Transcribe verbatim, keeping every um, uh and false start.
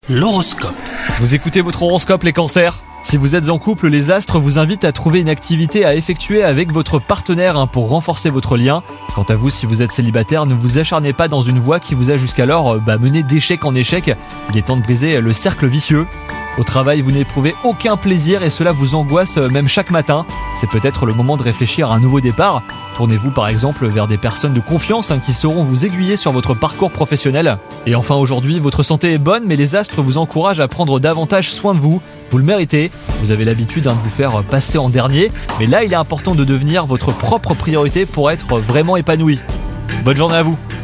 L'horoscope. Vous écoutez votre horoscope les cancers ? Si vous êtes en couple, les astres vous invitent à trouver une activité à effectuer avec votre partenaire hein, pour renforcer votre lien. Quant à vous, si vous êtes célibataire, ne vous acharnez pas dans une voie qui vous a jusqu'alors euh, bah, mené d'échec en échec. Il est temps de briser le cercle vicieux. Au travail, vous n'éprouvez aucun plaisir et cela vous angoisse euh, même chaque matin. C'est peut-être le moment de réfléchir à un nouveau départ. Tournez-vous par exemple vers des personnes de confiance hein, qui sauront vous aiguiller sur votre parcours professionnel. Et enfin aujourd'hui, votre santé est bonne, mais les astres vous encouragent à prendre davantage soin de vous. Vous le méritez, vous avez l'habitude hein, de vous faire passer en dernier, mais là il est important de devenir votre propre priorité pour être vraiment épanoui. Bonne journée à vous!